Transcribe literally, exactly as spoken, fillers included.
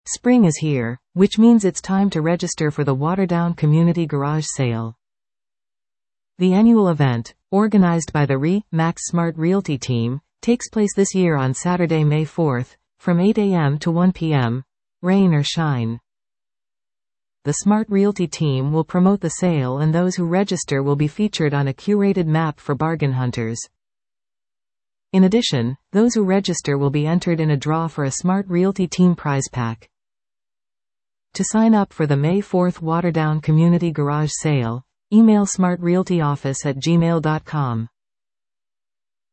Spring is here, which means it's time to register for the Waterdown Community Garage Sale. The annual event, organized by the RE/MAX Smart Realty team, takes place this year on Saturday, May fourth, from eight a m to one p m, rain or shine. The Smart Realty team will promote the sale, and those who register will be featured on a curated map for bargain hunters. In addition, those who register will be entered in a draw for a Smart Realty team prize pack. To sign up for the May fourth Waterdown Community Garage Sale, email smartrealtyoffice at gmail dot com.